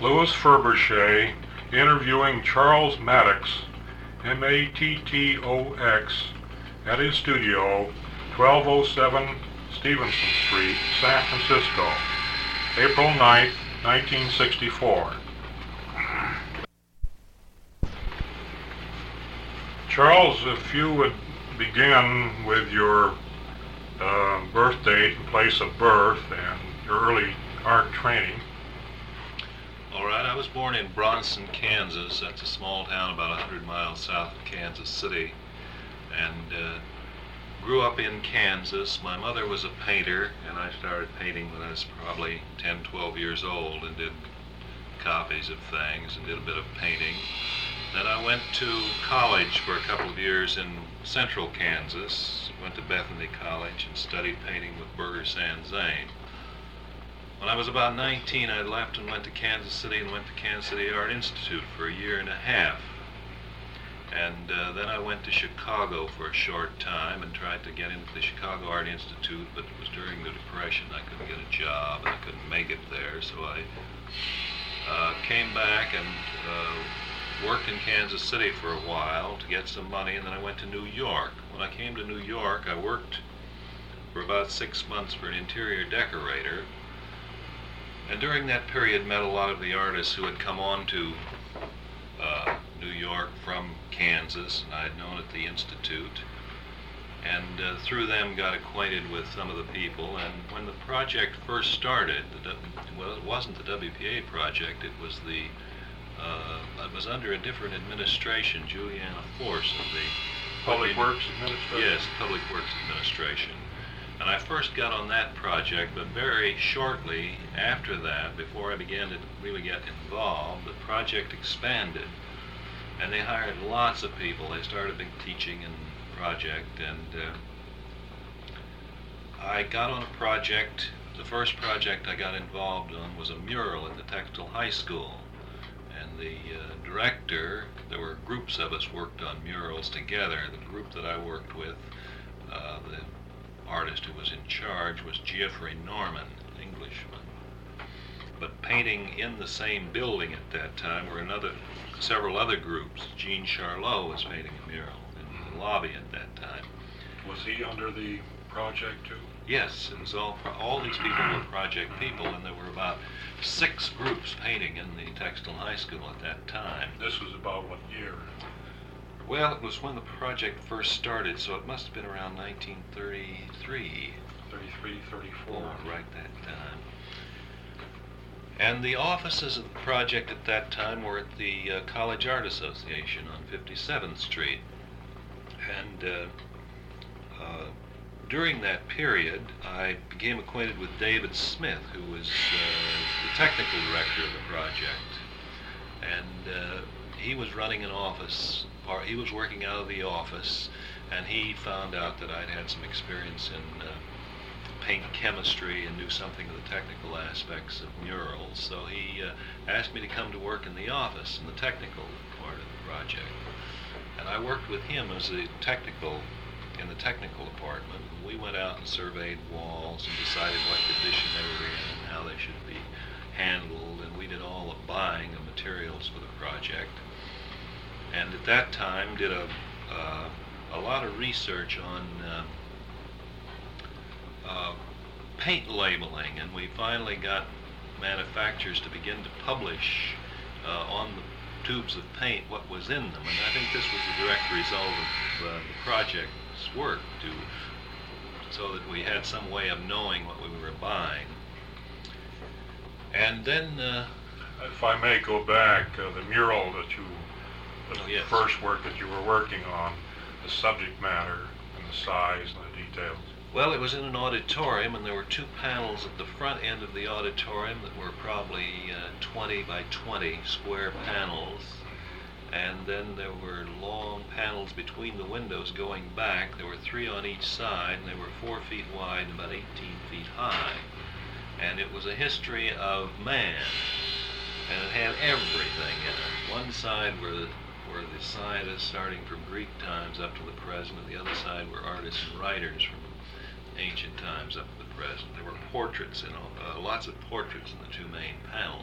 Louis Fabergé interviewing Charles Mattox, Mattox, at his studio, 1207 Stevenson Street, San Francisco, April 9th, 1964. Charles, if you would begin with your birth date and place of birth and your early art training. All right, I was born in Bronson, Kansas. That's a small town about 100 miles south of Kansas City, and grew up in Kansas. My mother was a painter, and I started painting when I was probably 10, 12 years old, and did copies of things and did a bit of painting. Then I went to college for a couple of years in central Kansas, went to Bethany College and studied painting with Burger San Zane. When I was about 19, I left and went to Kansas City and went to Kansas City Art Institute for a year and a half. And then I went to Chicago for a short time and tried to get into the Chicago Art Institute, but it was during the Depression. I couldn't get a job and I couldn't make it there, so I came back and worked in Kansas City for a while to get some money, and then I went to New York. When I came to New York, I worked for about 6 months for an interior decorator, and during that period met a lot of the artists who had come on to New York from Kansas, and I had known at the Institute, and through them got acquainted with some of the people. And when the project first started, well, it wasn't the WPA project, it was under a different administration, Juliana Force of the Public Works Administration? Yes, Public Works Administration. And I first got on that project, but very shortly after that, before I began to really get involved, the project expanded, and they hired lots of people. They started a big teaching and project, and I got on a project. The first project I got involved on was a mural at the Textile High School. And the director, there were groups of us worked on murals together. The group that I worked with, the artist who was in charge was Geoffrey Norman, an Englishman. But painting in the same building at that time were several other groups. Jean Charlot was painting a mural in the lobby at that time. Was he under the project too? Yes, it was all these people were project people, and there were about 6 groups painting in the Textile High School at that time. This was about what year? Well, it was when the project first started, so it must have been around 1933. 33, 34. Right that time. And the offices of the project at that time were at the College Art Association on 57th Street. And during that period, I became acquainted with David Smith, who was the technical director of the project. And he was running an office, or he was working out of the office, and he found out that I'd had some experience in paint chemistry and knew something of the technical aspects of murals. So he asked me to come to work in the office in the technical part of the project. And I worked with him as in the technical department. We went out and surveyed walls and decided what condition they were in and how they should be handled, and we did all the buying of materials for the project. And at that time did a lot of research on paint labeling, and we finally got manufacturers to begin to publish on the tubes of paint what was in them, and I think this was the direct result of the project's work, so that we had some way of knowing what we were buying. And then if I may go back, the mural that yes. First work that you were working on, the subject matter and the size and the details. Well, it was in an auditorium, and there were 2 panels at the front end of the auditorium that were probably 20 by 20 square panels. And then there were long panels between the windows going back. There were 3 on each side, and they were 4 feet wide and about 18 feet high. And it was a history of man, and it had everything in it. One side were the scientists starting from Greek times up to the present, and the other side were artists and writers from ancient times up to the present. There were portraits, lots of portraits in the 2 main panels.